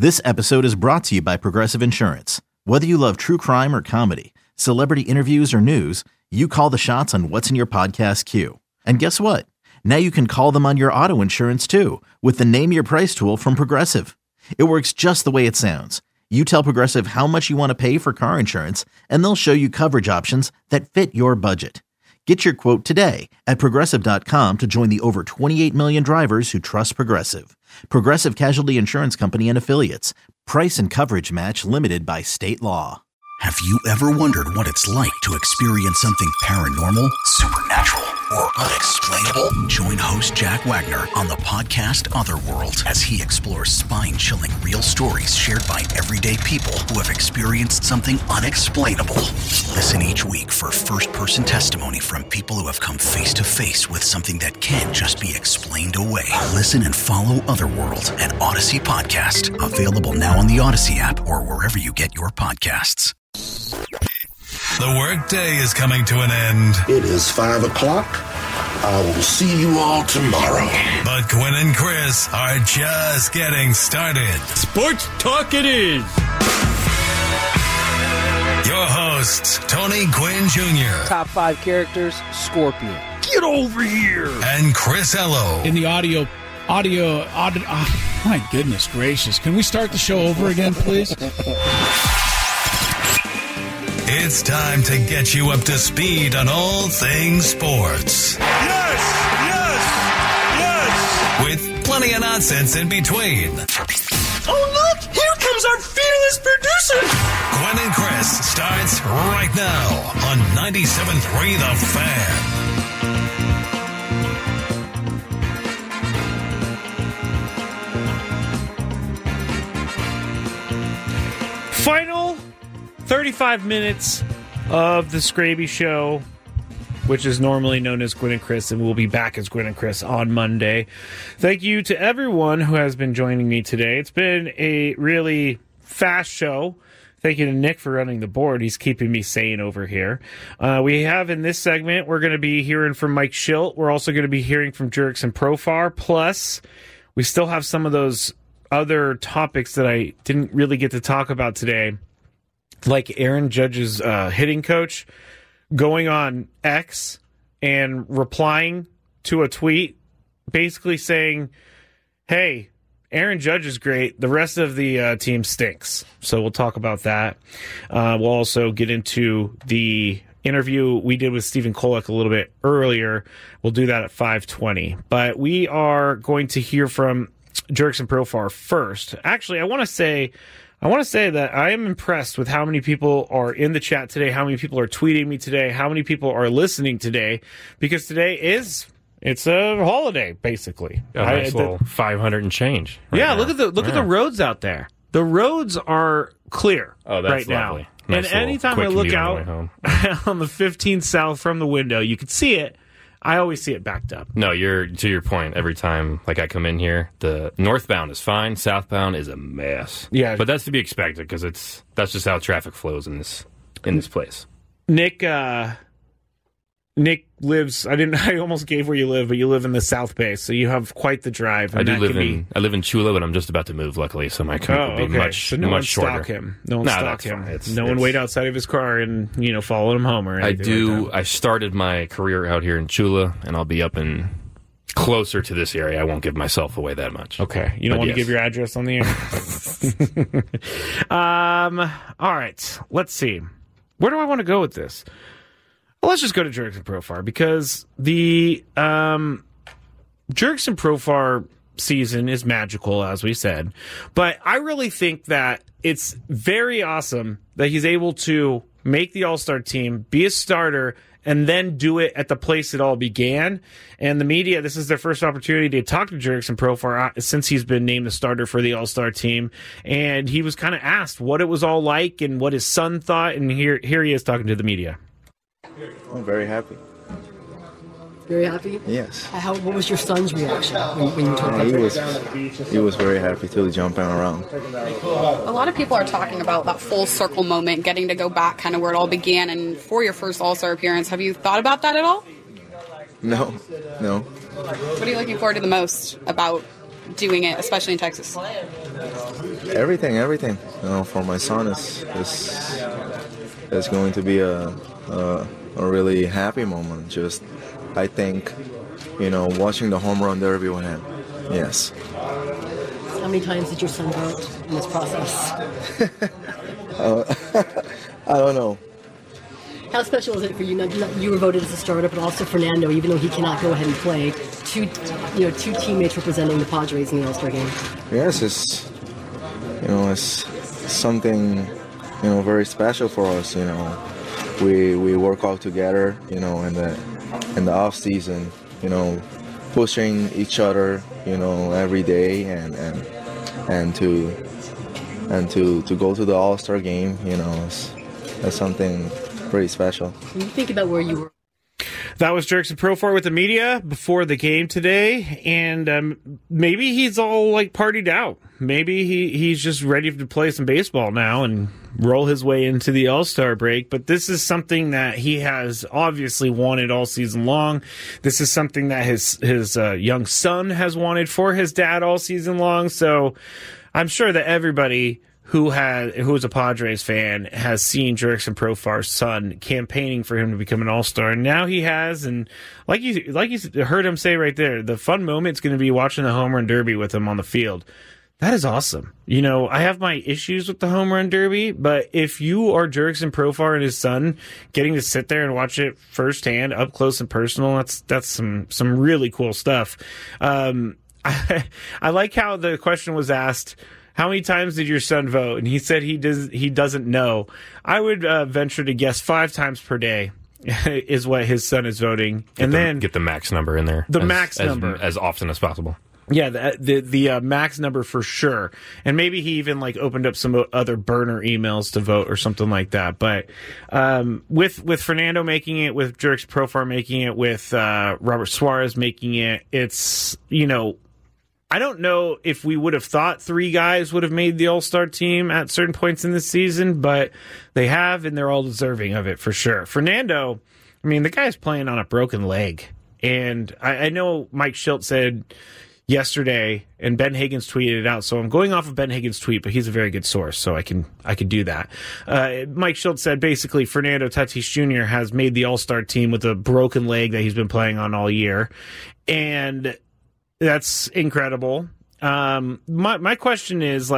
This episode is brought to you by Progressive Insurance. Whether you love true crime or comedy, celebrity interviews or news, you call the shots on what's in your podcast queue. And guess what? Now you can call them on your auto insurance too with the Name Your Price tool from Progressive. It works just the way it sounds. You tell Progressive how much you want to pay for car insurance, and they'll show you coverage options that fit your budget. Get your quote today at Progressive.com to join the over 28 million drivers who trust Progressive. Progressive Casualty Insurance Company and Affiliates. Price and coverage match limited by state law. Have you ever wondered what it's like to experience something paranormal, supernatural, or unexplainable? Join host Jack Wagner on the podcast Otherworld as he explores spine-chilling real stories shared by everyday people who have experienced something unexplainable. Listen each week for first-person testimony from people who have come face-to-face with something that can't just be explained away. Listen and follow Otherworld, an Odyssey podcast. Available now on the Odyssey app or wherever you get your podcasts. The workday is coming to an end. It is 5 o'clock. I will see you all tomorrow. But Quinn and Chris are just getting started. Sports talk it is. Your hosts, Tony Quinn Jr. Top 5 characters, Scorpion. Get over here. And Chris Ello. In the audio. My goodness gracious. Can we start the show over again, please? It's time to get you up to speed on all things sports. Yes! With plenty of nonsense in between. Oh, look! Here comes our fearless producer! Quinn and Chris starts right now on 97.3 The Fan. Final 35 minutes of the Scraby Show, which is normally known as Gwen and Chris, and we'll be back as Gwen and Chris on Monday. Thank you to everyone who has been joining me today. It's been a really fast show. Thank you to Nick for running the board. He's keeping me sane over here. We have in this segment, we're going to be hearing from Mike Schilt. We're also going to be hearing from Jurickson Profar. Plus, we still have some of those other topics that I didn't really get to talk about today, like Aaron Judge's hitting coach going on X and replying to a tweet basically saying, hey, Aaron Judge is great. The rest of the team stinks. So we'll talk about that. We'll also get into the interview we did with Stephen Kolek a little bit earlier. We'll do that at 5:20. But we are going to hear from Jurickson Profar first. Actually, I want to say that I am impressed with how many people are in the chat today, how many people are tweeting me today, how many people are listening today, because today it's a holiday, basically. A nice little 500 and change. Look at the roads out there. The roads are clear right lovely. Now. Nice and anytime I look out on the 15 South from the window, you can see it. I always see it backed up. No, to your point, every time I come in here, the northbound is fine, southbound is a mess. Yeah. But that's to be expected because that's just how traffic flows in this place. Nick lives. I almost gave where you live, but you live in the South Bay, so you have quite the drive. I live in Chula, but I'm just about to move. Luckily, so my commute will be much shorter. No one stalk him. No one wait outside of his car and follow him home or anything. I started my career out here in Chula, and I'll be up in closer to this area. I won't give myself away that much. Okay, you don't want to give your address on the air. All right, let's see. Where do I want to go with this? Well, let's just go to Jurickson Profar because the Jurickson Profar season is magical, as we said. But I really think that it's very awesome that he's able to make the All-Star team, be a starter, and then do it at the place it all began. And the media, this is their first opportunity to talk to Jurickson Profar since he's been named the starter for the All-Star team. And he was kind of asked what it was all like and what his son thought. And here he is talking to the media. I'm very happy. Very happy? Yes. What was your son's reaction when you told him? He was very happy too, jumping around. A lot of people are talking about that full circle moment, getting to go back kind of where it all began, and for your first All-Star appearance. Have you thought about that at all? No. What are you looking forward to the most about doing it, especially in Texas? Everything. For my son is going to be a really happy moment. Just, I think, watching the home run derby with him. Yes. How many times did your son vote in this process? I don't know. How special is it for you? You were voted as a starter, but also Fernando, even though he cannot go ahead and play. Two teammates representing the Padres in the All-Star game. Yes, it's something, very special for us. We work out together, in the off season, pushing each other, every day, and to go to the All-Star game, that's something pretty special. When you think about where you were. That was Jurickson Profar with the media before the game today, and maybe he's all partied out. Maybe he's just ready to play some baseball now and roll his way into the All-Star break. But this is something that he has obviously wanted all season long. This is something that his young son has wanted for his dad all season long. So I'm sure that everybody who is a Padres fan has seen Jurickson Profar's son campaigning for him to become an All-Star, and now he has. And like you heard him say right there, the fun moment's going to be watching the home run derby with him on the field. That is awesome. I have my issues with the home run derby, but if you are Jurickson Profar and his son, getting to sit there and watch it firsthand, up close and personal, that's some really cool stuff. I like how the question was asked, how many times did your son vote? And he said he doesn't know. I would venture to guess 5 times per day is what his son is voting. Then get the max number in there. Max number. As often as possible. Yeah, the max number for sure. And maybe he even opened up some other burner emails to vote or something like that. But with Fernando making it, with Jurickson Profar making it, with Robert Suarez making it, it's, I don't know if we would have thought 3 guys would have made the All-Star team at certain points in this season, but they have, and they're all deserving of it for sure. Fernando, the guy's playing on a broken leg. And I know Mike Shildt said yesterday, and Ben Higgins tweeted it out, so I'm going off of Ben Higgins' tweet, but he's a very good source, so I can do that. Mike Shildt said basically Fernando Tatis Jr. has made the All-Star team with a broken leg that he's been playing on all year. And that's incredible. My question is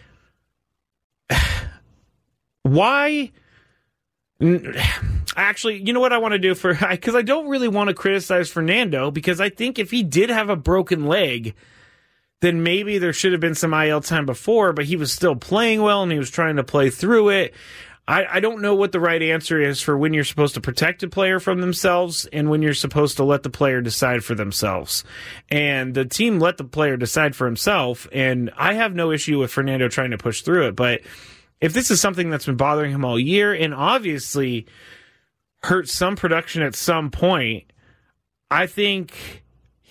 why? Actually, you know what I want to do because I don't really want to criticize Fernando, because I think if he did have a broken leg, then maybe there should have been some IL time before, but he was still playing well and he was trying to play through it. I don't know what the right answer is for when you're supposed to protect a player from themselves and when you're supposed to let the player decide for themselves. And the team let the player decide for himself, and I have no issue with Fernando trying to push through it. But if this is something that's been bothering him all year and obviously hurt some production at some point, I think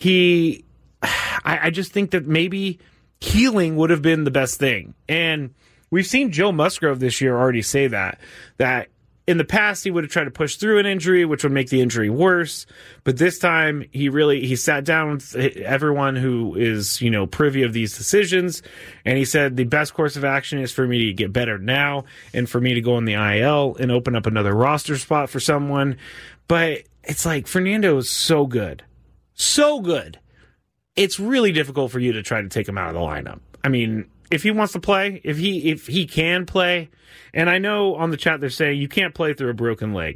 I just think that maybe healing would have been the best thing. And we've seen Joe Musgrove this year already say that in the past he would have tried to push through an injury, which would make the injury worse. But this time he sat down with everyone who is, privy of these decisions. And he said the best course of action is for me to get better now and for me to go on the IL and open up another roster spot for someone. But it's Fernando is so good. So good. It's really difficult for you to try to take him out of the lineup. If he wants to play, if he can play, and I know on the chat they're saying you can't play through a broken leg.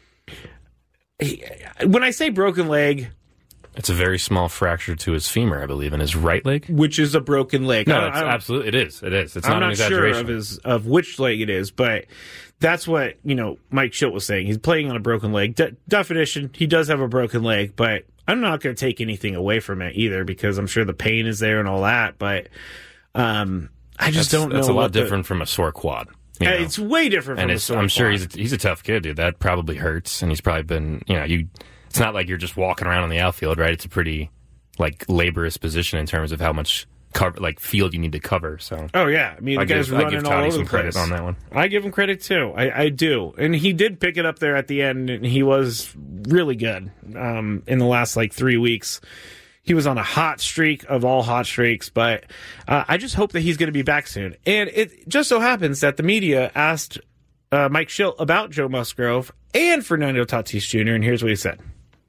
When I say broken leg, it's a very small fracture to his femur, I believe, in his right leg, which is a broken leg. No, absolutely, it is. It's not an exaggeration. I'm not sure of which leg it is, but that's what Mike Shildt was saying. He's playing on a broken leg. Definition, he does have a broken leg, but I'm not going to take anything away from it either, because I'm sure the pain is there and all that, but. I just don't know. It's a lot different from a sore quad. It's way different from a sore quad. I'm sure he's a tough kid, dude. That probably hurts, and he's probably been, it's not like you're just walking around on the outfield, right? It's a pretty, laborious position in terms of how much field you need to cover. So. Oh, yeah. The guy's running all over the place. Credit on that one. I give him credit, too. I do. And he did pick it up there at the end, and he was really good in the last, 3 weeks. He was on a hot streak of all hot streaks, but I just hope that he's going to be back soon. And it just so happens that the media asked Mike Shildt about Joe Musgrove and Fernando Tatis Jr., and here's what he said.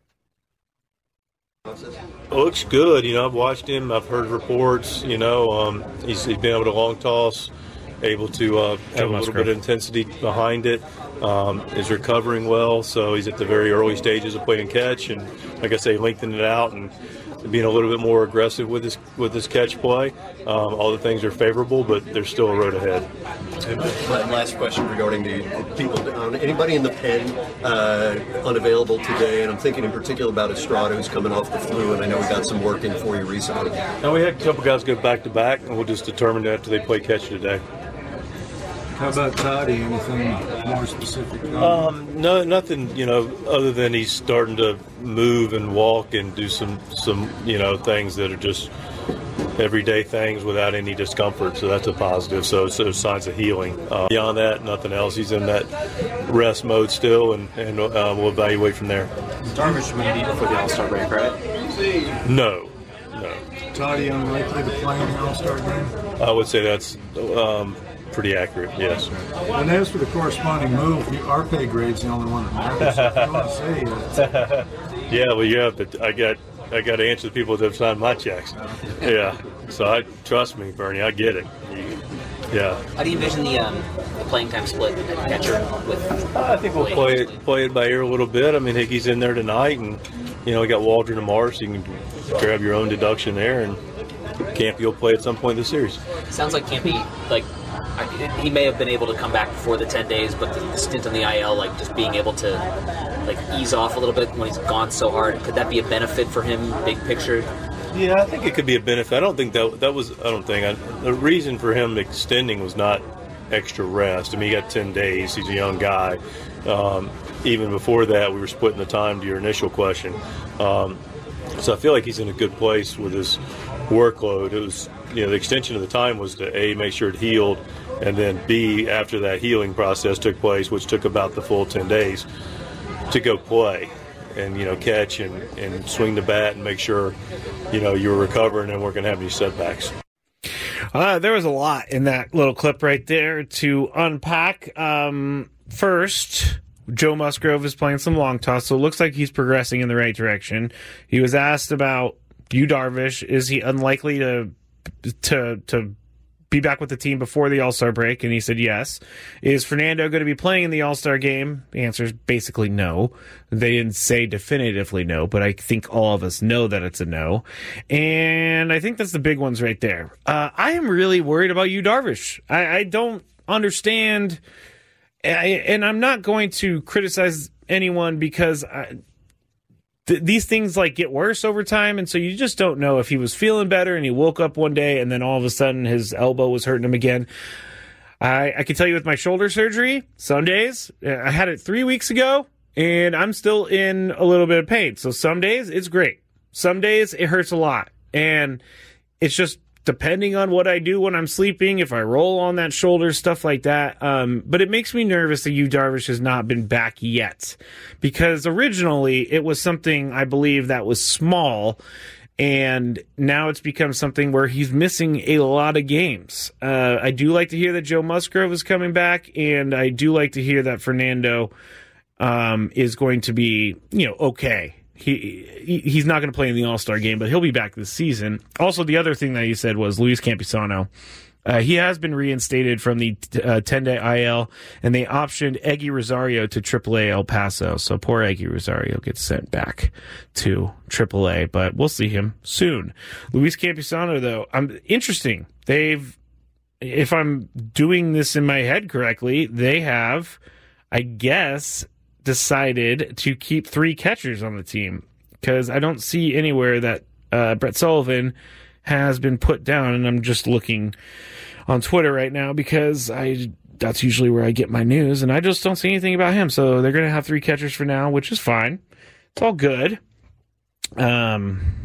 Looks good. I've watched him. I've heard reports. He's been able to long toss, able to have a little bit of intensity behind it. Is recovering well, so he's at the very early stages of playing catch, and like I say, lengthening it out and being a little bit more aggressive with his catch play. All the things are favorable, but there's still a road ahead. My last question regarding the people. Anybody in the pen unavailable today? And I'm thinking in particular about Estrada, who's coming off the flu, and I know we got some work in for you recently. Now we had a couple guys go back to back, and we'll just determine that after they play catch today. How about Toddy? Anything more specific? No, nothing. Other than he's starting to move and walk and do some things that are just everyday things without any discomfort. So that's a positive. So signs of healing. Beyond that, nothing else. He's in that rest mode still, and we'll evaluate from there. Darvish may need for the All-Star break, right? No. Toddy unlikely to play in the All-Star game? I would say that's pretty accurate, yes. And as for the corresponding move, our pay grade's the only one that matters. So if you want to say that. Yeah, well, yeah, but I got to answer the people that have signed my checks. Yeah, so trust me, Bernie, I get it. Yeah. How do you envision the playing time split at catcher? I think we'll play it by ear a little bit. I mean, Hickey's in there tonight, and we got Waldron tomorrow, so you can grab your own deduction there, and Campy will play at some point in the series. Sounds like Campy, he may have been able to come back before the 10 days, but the stint on the IL, just being able to ease off a little bit when he's gone so hard, could that be a benefit for him, big picture? Yeah, I think it could be a benefit. I don't think that was. The reason for him extending was not extra rest. I mean, he got 10 days. He's a young guy. Even before that, we were splitting the time to your initial question. So I feel like he's in a good place with his workload. It was, the extension of the time was to A, make sure it healed, and then B, after that healing process took place, which took about the full 10 days, to go play and, catch and swing the bat and make sure, you were recovering and weren't going to have any setbacks. There was a lot in that little clip right there to unpack. First, Joe Musgrove is playing some long toss, so it looks like he's progressing in the right direction. He was asked about Yu Darvish. Is he unlikely to be back with the team before the All-Star break? And he said yes. Is Fernando going to be playing in the All-Star game? The answer is basically no. They didn't say definitively no, but I think all of us know that it's a no. And I think that's the big ones right there. I am really worried about Yu Darvish. I don't understand, and I'm not going to criticize anyone because these things get worse over time, and so you just don't know if he was feeling better and he woke up one day and then all of a sudden his elbow was hurting him again. I can tell you with my shoulder surgery, some days, I had it 3 weeks ago, and I'm still in a little bit of pain. So some days it's great. Some days it hurts a lot, and it's just depending on what I do when I'm sleeping, if I roll on that shoulder, stuff like that. But it makes me nervous that Yu Darvish has not been back yet, because originally it was something I believe that was small, and now it's become something where he's missing a lot of games. I do like to hear that Joe Musgrove is coming back, and I do like to hear that Fernando is going to be, okay. He's not going to play in the All-Star game, but he'll be back this season. Also, the other thing that you said was Luis Campusano. He has been reinstated from the 10-day IL, and they optioned Eggy Rosario to AAA El Paso. So poor Eggy Rosario gets sent back to AAA, but we'll see him soon. Luis Campusano, though, interesting. If I'm doing this in my head correctly, they have, I guess, decided to keep 3 catchers on the team, because I don't see anywhere that Brett Sullivan has been put down, and I'm just looking on Twitter right now because that's usually where I get my news, and I just don't see anything about him. So they're going to have 3 catchers for now, which is fine. It's all good. But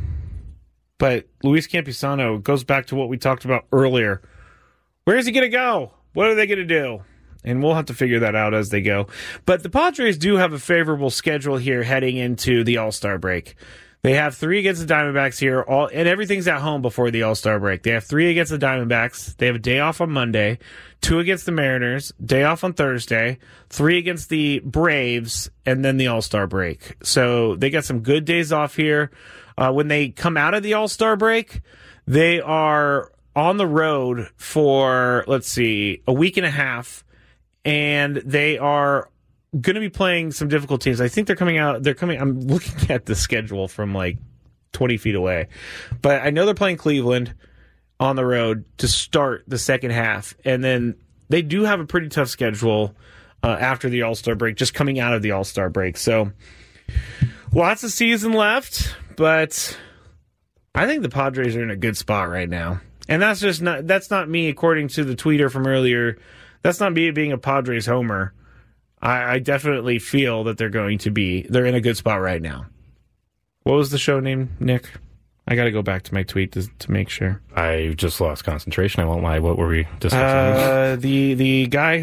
Luis Campusano goes back to what we talked about earlier. Where is he going to go? What are they going to do? And we'll have to figure that out as they go. But the Padres do have a favorable schedule here heading into the All-Star break. They have 3 against the Diamondbacks here, and everything's at home before the All-Star break. They have 3 against the Diamondbacks. They have a day off on Monday, 2 against the Mariners, day off on Thursday, 3 against the Braves, and then the All-Star break. So they got some good days off here. When they come out of the All-Star break, they are on the road for, a week and a half, and they are going to be playing some difficult teams. I think I'm looking at the schedule from like 20 feet away, but I know they're playing Cleveland on the road to start the second half, and then they do have a pretty tough schedule after the All-Star break, just coming out of the All-Star break. So lots of season left, but I think the Padres are in a good spot right now. And that's not me, according to the tweeter from earlier. That's not me being a Padres homer. I definitely feel that they're in a good spot right now. What was the show name, Nick? I got to go back to my tweet to make sure. I just lost concentration. I won't lie. What were we discussing? The guy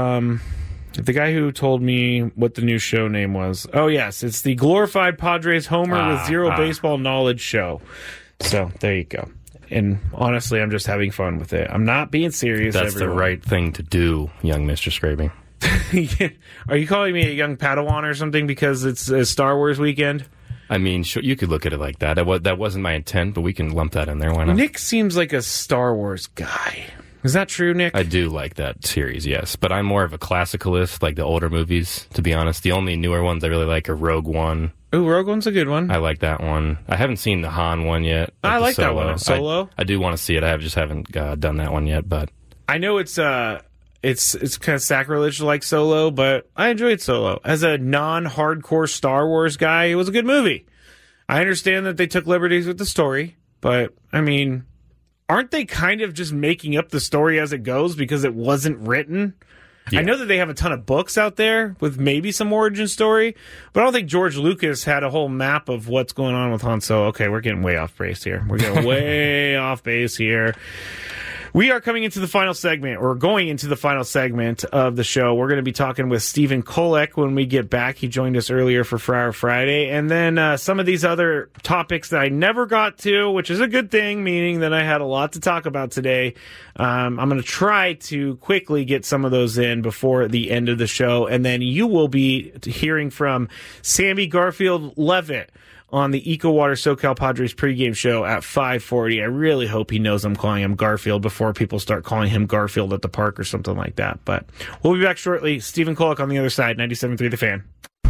who told me what the new show name was. Oh yes, it's the Glorified Padres Homer with Zero Baseball Knowledge show. So there you go. And honestly, I'm just having fun with it. I'm not being serious. That's the right thing to do, young Mr. Scraby. Are you calling me a young Padawan or something because it's a Star Wars weekend? I mean, sure, you could look at it like that. That wasn't my intent, but we can lump that in there. Why not? Nick seems like a Star Wars guy. Is that true, Nick? I do like that series, yes. But I'm more of a classicalist, like the older movies, to be honest. The only newer ones I really like are Rogue One. Ooh, Rogue One's a good one. I like that one. I haven't seen the Han one yet. I like that one. Solo? I do want to see it. I just haven't done that one yet, but... I know it's kind of sacrilege like Solo, but I enjoyed Solo. As a non-hardcore Star Wars guy, it was a good movie. I understand that they took liberties with the story, but, I mean, aren't they kind of just making up the story as it goes because it wasn't written? Yeah. I know that they have a ton of books out there with maybe some origin story, but I don't think George Lucas had a whole map of what's going on with Han Solo. Okay, we're getting way off base here. We're getting way off base here. We are coming into the final segment, or going into the final segment of the show. We're going to be talking with Stephen Kolek when we get back. He joined us earlier for Friar Friday. And then some of these other topics that I never got to, which is a good thing, meaning that I had a lot to talk about today. I'm going to try to quickly get some of those in before the end of the show. And then you will be hearing from Sammy Garfield-Levitt on the EcoWater SoCal Padres pregame show at 5:40. I really hope he knows I'm calling him Garfield before people start calling him Garfield at the park or something like that. But we'll be back shortly. Stephen Kolek on the other side, 97.3 The Fan.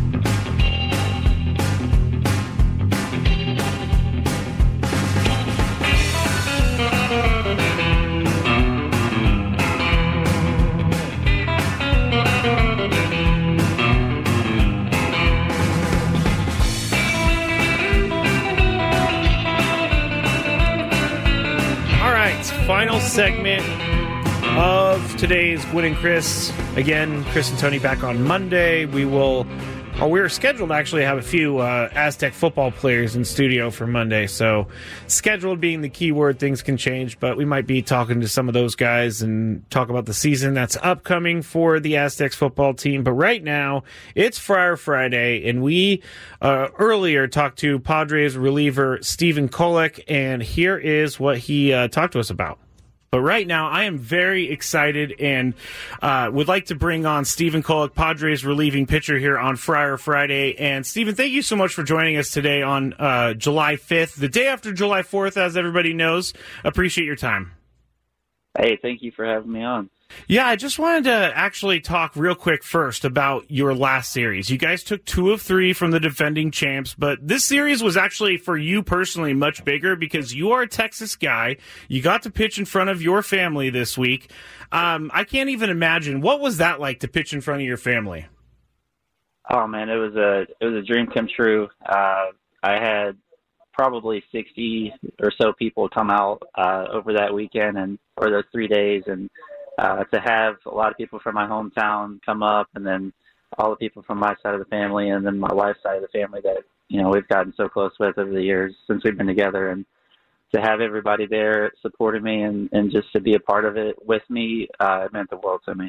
Final segment of today's Gwynn and Chris. Again, Chris and Tony back on Monday. We're scheduled to actually have a few Aztec football players in studio for Monday. So scheduled being the key word, things can change, but we might be talking to some of those guys and talk about the season that's upcoming for the Aztecs football team. But right now, it's Friar Friday, and we earlier talked to Padres reliever Stephen Kolek, and here is what he talked to us about. But right now, I am very excited and would like to bring on Stephen Kolek, Padres relieving pitcher here on Friar Friday. And Stephen, thank you so much for joining us today on July 5th, the day after July 4th, as everybody knows. Appreciate your time. Hey, thank you for having me on. Yeah, I just wanted to actually talk real quick first about your last series. You guys took 2 of 3 from the defending champs, but this series was actually, for you personally, much bigger because you are a Texas guy. You got to pitch in front of your family this week. I can't even imagine. What was that like to pitch in front of your family? Oh, man, it was a dream come true. I had probably 60 or so people come out over that weekend or those 3 days, and to have a lot of people from my hometown come up, and then all the people from my side of the family, and then my wife's side of the family that, we've gotten so close with over the years since we've been together. And to have everybody there supporting me and just to be a part of it with me, it meant the world to me.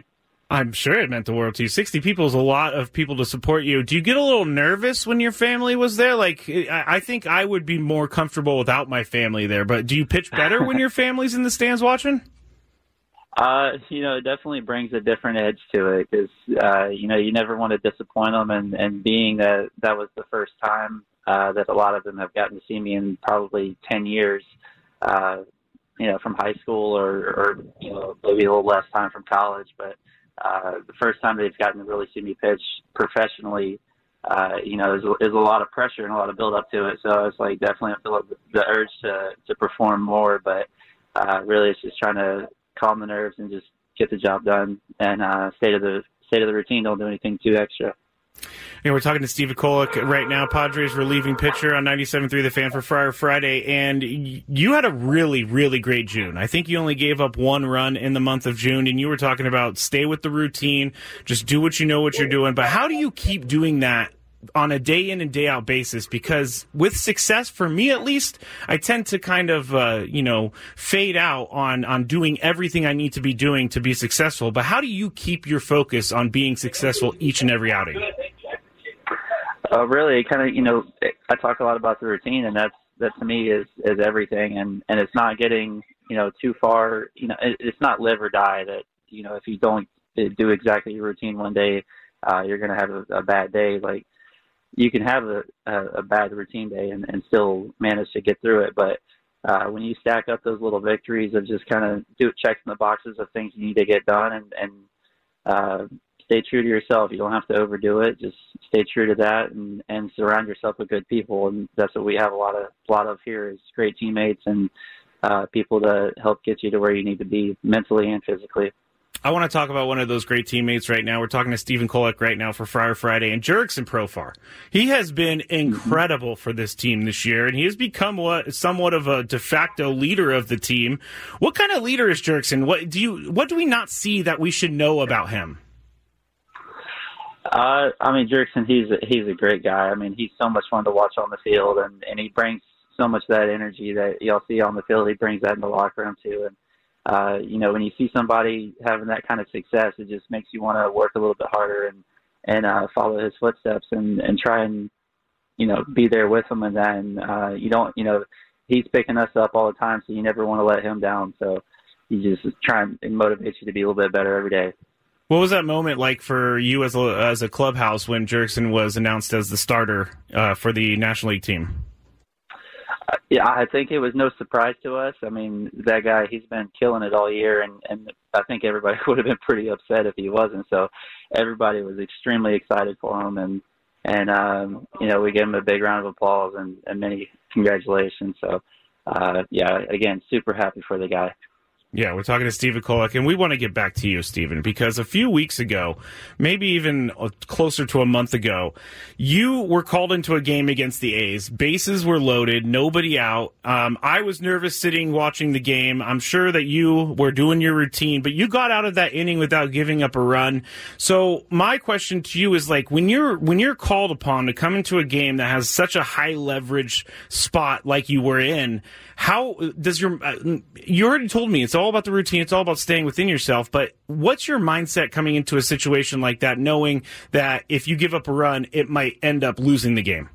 I'm sure it meant the world to you. 60 people is a lot of people to support you. Do you get a little nervous when your family was there? Like, I think I would be more comfortable without my family there, but do you pitch better when your family's in the stands watching? It definitely brings a different edge to it because, you never want to disappoint them. And being that was the first time that a lot of them have gotten to see me in probably 10 years, from high school or maybe a little less time from college. But the first time they've gotten to really see me pitch professionally, there's a lot of pressure and a lot of build up to it. So it's like definitely I feel the urge to perform more, but really it's just trying to calm the nerves and just get the job done and stay to the routine. Don't do anything too extra. We're talking to Steve Kolek right now, Padres relieving pitcher on 97.3 The Fan for Friar Friday, and you had a really, really great June. I think you only gave up 1 run in the month of June, and you were talking about stay with the routine, just do what you know what you're doing. But how do you keep doing that on a day in and day out basis? Because with success, for me at least, I tend to kind of, fade out on doing everything I need to be doing to be successful. But how do you keep your focus on being successful each and every outing? Really, kind of, I talk a lot about the routine, and that to me is everything. And it's not getting, too far, it's not live or die that, if you don't do exactly your routine one day, you're going to have a bad day. Like, you can have a bad routine day and still manage to get through it. But when you stack up those little victories of just kind of checks in the boxes of things you need to get done and stay true to yourself. You don't have to overdo it. Just stay true to that and surround yourself with good people. And that's what we have a lot of here is great teammates and people to help get you to where you need to be mentally and physically. I want to talk about one of those great teammates right now. We're talking to Stephen Kolek right now for Friar Friday, and Jurickson Profar. He has been incredible for this team this year, and he has become somewhat of a de facto leader of the team. What kind of leader is Jurickson? What do we not see that we should know about him? Jurickson, he's a great guy. I mean, he's so much fun to watch on the field, and he brings so much of that energy that y'all see on the field. He brings that in the locker room too, and when you see somebody having that kind of success, it just makes you want to work a little bit harder and follow his footsteps and try and, be there with him in that. And he's picking us up all the time, so you never want to let him down. So you just try and motivate you to be a little bit better every day. What was that moment like for you as a clubhouse when Jurickson was announced as the starter for the National League team? Yeah, I think it was no surprise to us. I mean, that guy, he's been killing it all year, and I think everybody would have been pretty upset if he wasn't. So everybody was extremely excited for him, and we gave him a big round of applause and many congratulations. So, again, super happy for the guy. Yeah, we're talking to Stephen Kolek, and we want to get back to you, Stephen, because a few weeks ago, maybe even closer to a month ago, you were called into a game against the A's. Bases were loaded, nobody out. I was nervous sitting watching the game. I'm sure that you were doing your routine, but you got out of that inning without giving up a run. So my question to you is, like, when you're called upon to come into a game that has such a high leverage spot like you were in, how does you already told me it's all about the routine, it's all about staying within yourself, but what's your mindset coming into a situation like that, knowing that if you give up a run, it might end up losing the game?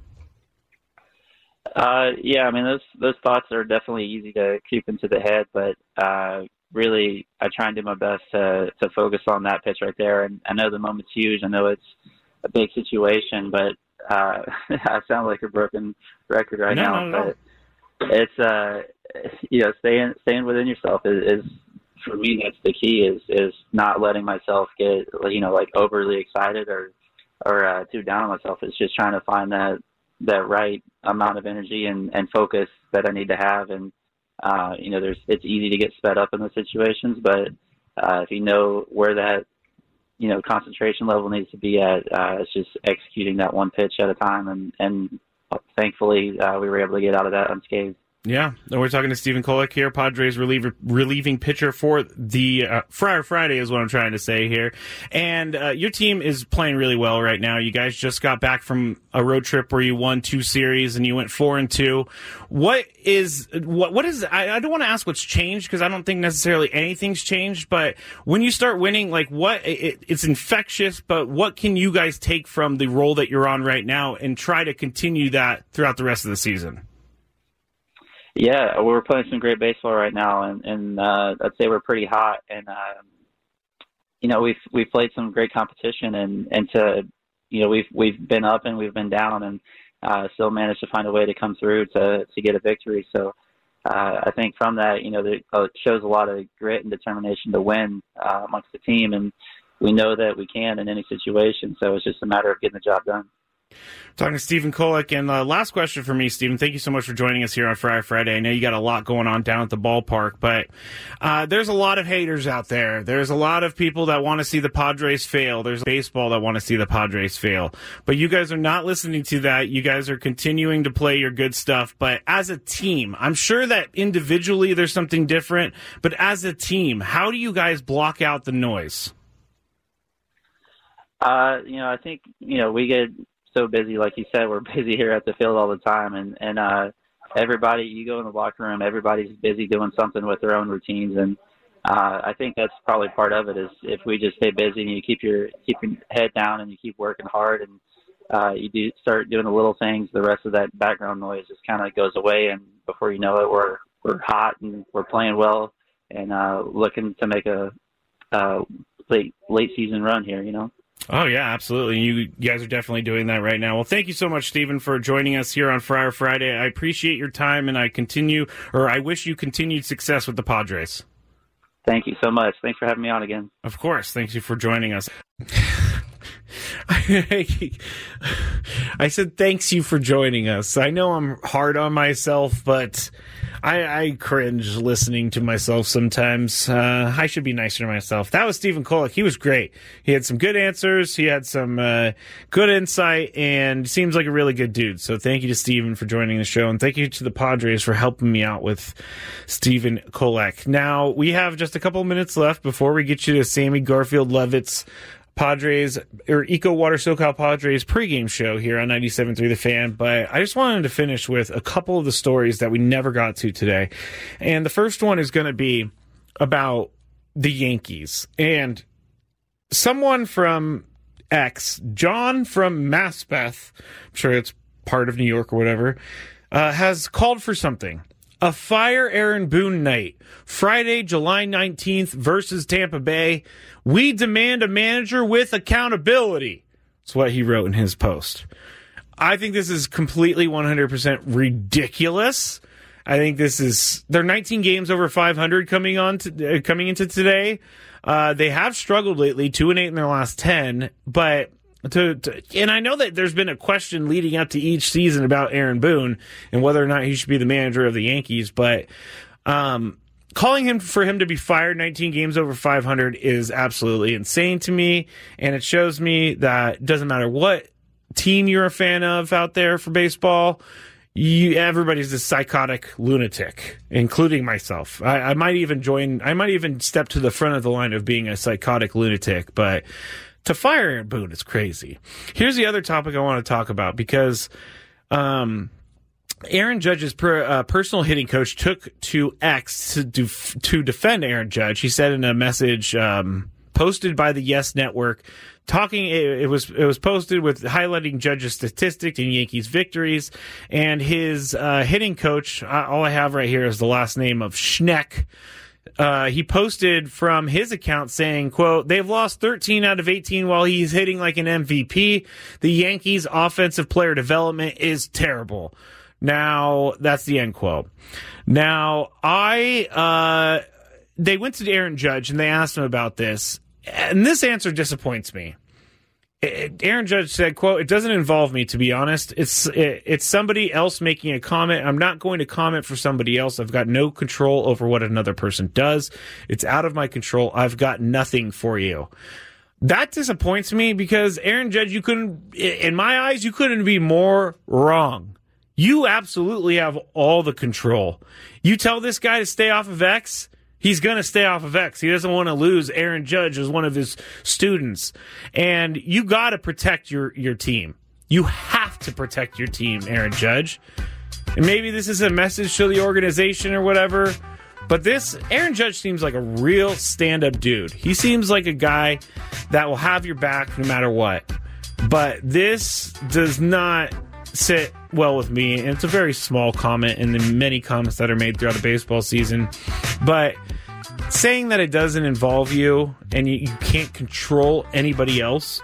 Those thoughts are definitely easy to keep into the head, but really I try and do my best to focus on that pitch right there. And I know the moment's huge. I know it's a big situation, but I sound like a broken record right now. But it's staying within yourself is for me, that's the key is not letting myself get overly excited or too down on myself. It's just trying to find that right amount of energy and focus that I need to have. And it's easy to get sped up in those situations, but if you know where that concentration level needs to be at, it's just executing that one pitch at a time, and thankfully we were able to get out of that unscathed. Yeah, and we're talking to Stephen Kolek here, Padres relieving pitcher for the Friar Friday is what I'm trying to say here. And your team is playing really well right now. You guys just got back from a road trip where you won 2 series and you went 4-2. What is I don't want to ask what's changed because I don't think necessarily anything's changed, but when you start winning, like it's infectious, but what can you guys take from the role that you're on right now and try to continue that throughout the rest of the season? Yeah, we're playing some great baseball right now, and I'd say we're pretty hot. And we've played some great competition, and we've been up and we've been down, and still managed to find a way to come through to get a victory. So I think from that, it shows a lot of grit and determination to win amongst the team, and we know that we can in any situation. So it's just a matter of getting the job done. Talking to Stephen Kolek, and last question for me, Stephen. Thank you so much for joining us here on Friday Friday. I know you got a lot going on down at the ballpark, but there's a lot of haters out there. There's a lot of people that want to see the Padres fail. There's baseball that want to see the Padres fail. But you guys are not listening to that. You guys are continuing to play your good stuff. But as a team, I'm sure that individually there's something different, but as a team, how do you guys block out the noise? I think, we get so busy, like you said, we're busy here at the field all the time, and everybody, you go in the locker room, everybody's busy doing something with their own routines, and I think that's probably part of it. Is if we just stay busy and you keep your head down and you keep working hard, and you start doing the little things, the rest of that background noise just kind of goes away, and before you know it, we're hot and we're playing well and looking to make a late season run here. Oh, yeah, absolutely. You guys are definitely doing that right now. Well, thank you so much, Stephen, for joining us here on Friar Friday. I appreciate your time, and I wish you continued success with the Padres. Thank you so much. Thanks for having me on again. Of course. Thank you for joining us. I said thanks you for joining us. I know I'm hard on myself, but I cringe listening to myself sometimes. I should be nicer to myself. That was Stephen Kolek. He was great. He had some good answers. He had some good insight, and seems like a really good dude. So thank you to Stephen for joining the show, and thank you to the Padres for helping me out with Stephen Kolek. Now, we have just a couple minutes left before we get you to Sammy Garfield-Levitt's Padres or Eco Water SoCal Padres pregame show here on 97.3 The Fan, but I just wanted to finish with a couple of the stories that we never got to today. And the first one is going to be about the Yankees. And someone from X, John from Maspeth, I'm sure it's part of New York or whatever, has called for something. A fire Aaron Boone night, Friday, July 19th versus Tampa Bay. We demand a manager with accountability. That's what he wrote in his post. I think this is completely 100% ridiculous. I think they're 19 games over 500 coming into today. They have struggled lately, 2-8 in their last 10, but and I know that there's been a question leading up to each season about Aaron Boone and whether or not he should be the manager of the Yankees, but calling for him to be fired 19 games over 500 is absolutely insane to me, and it shows me that it doesn't matter what team you're a fan of out there for baseball, everybody's a psychotic lunatic, including myself. I might even step to the front of the line of being a psychotic lunatic, but to fire Aaron Boone is crazy. Here's the other topic I want to talk about, because Aaron Judge's personal hitting coach took to X to defend Aaron Judge. He said in a message posted by the Yes Network, it was posted with highlighting Judge's statistics and Yankees victories, and his hitting coach, all I have right here is the last name of Schneck. He posted from his account saying, quote, "They've lost 13 out of 18 while he's hitting like an MVP. The Yankees' offensive player development is terrible." Now, that's the end quote. Now, they went to Aaron Judge and they asked him about this, and this answer disappoints me. Aaron Judge said, quote, "It doesn't involve me, to be honest. It's somebody else making a comment. I'm not going to comment for somebody else. I've got no control over what another person does. It's out of my control. I've got nothing for you." That disappoints me because Aaron Judge, in my eyes, you couldn't be more wrong. You absolutely have all the control. You tell this guy to stay off of X, he's going to stay off of X. He doesn't want to lose Aaron Judge as one of his students. And you got to protect your team. You have to protect your team, Aaron Judge. And maybe this is a message to the organization or whatever, but Aaron Judge seems like a real stand-up dude. He seems like a guy that will have your back no matter what. But this does not sit well with me, and it's a very small comment in the many comments that are made throughout the baseball season. But saying that it doesn't involve you and you can't control anybody else,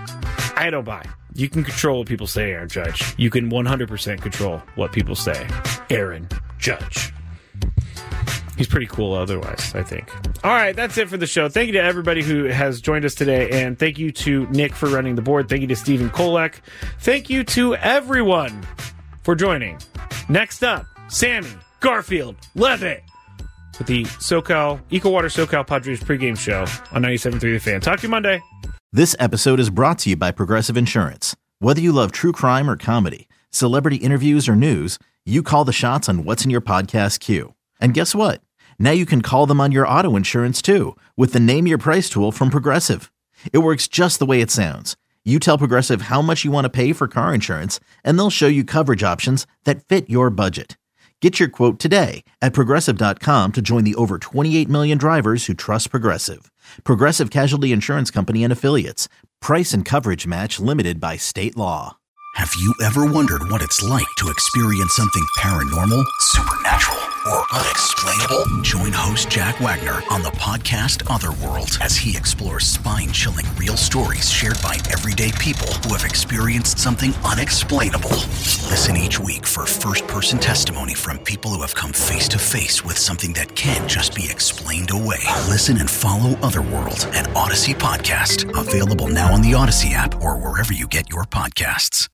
I don't buy. You can control what people say, Aaron Judge. You can 100% control what people say, Aaron Judge. He's pretty cool otherwise, I think. All right, that's it for the show. Thank you to everybody who has joined us today, and thank you to Nick for running the board. Thank you to Stephen Kolek. Thank you to everyone for joining. Next up, Sammy Garfield Levitt with the EcoWater SoCal Padres pregame show on 97.3 The Fan. Talk to you Monday. This episode is brought to you by Progressive Insurance. Whether you love true crime or comedy, celebrity interviews or news, you call the shots on what's in your podcast queue. And guess what? Now you can call them on your auto insurance too with the Name Your Price tool from Progressive. It works just the way it sounds. You tell Progressive how much you want to pay for car insurance, and they'll show you coverage options that fit your budget. Get your quote today at Progressive.com to join the over 28 million drivers who trust Progressive. Progressive Casualty Insurance Company and Affiliates. Price and coverage match limited by state law. Have you ever wondered what it's like to experience something paranormal, supernatural, or unexplainable? Join host Jack Wagner on the podcast Otherworld as he explores spine-chilling real stories shared by everyday people who have experienced something unexplainable. Listen each week for first-person testimony from people who have come face-to-face with something that can't just be explained away. Listen and follow Otherworld, an Odyssey podcast. Available now on the Odyssey app or wherever you get your podcasts.